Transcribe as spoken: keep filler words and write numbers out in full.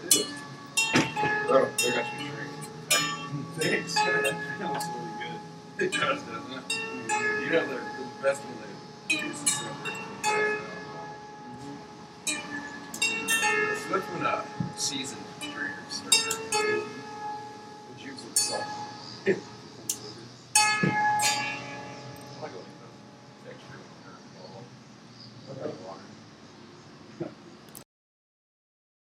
is. Oh, they got you drink. Thanks. That smells really good. It does, doesn't it? Mm-hmm. You know, the, the best one they use is separate. So that's when uh, seasoned drinkers start drinking. The juice of salt.